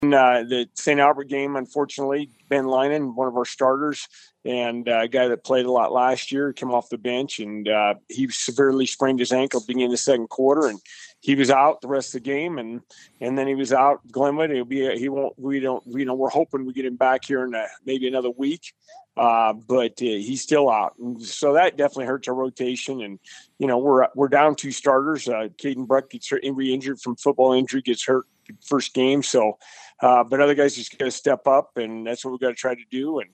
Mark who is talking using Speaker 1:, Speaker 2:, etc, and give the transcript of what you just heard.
Speaker 1: The St. Albert game, unfortunately, Ben Linen, one of our starters, and a guy that played a lot last year, came off the bench, and he severely sprained his ankle beginning of the second quarter, and he was out the rest of the game, and then he was out. Glenwood, we're hoping we get him back here in maybe another week, but he's still out, and so that definitely hurts our rotation. And we're down 2 starters. Caden Bruck gets re-injured from football injury, gets hurt first game, so. But other guys just got to step up, and that's what we've got to try to do. And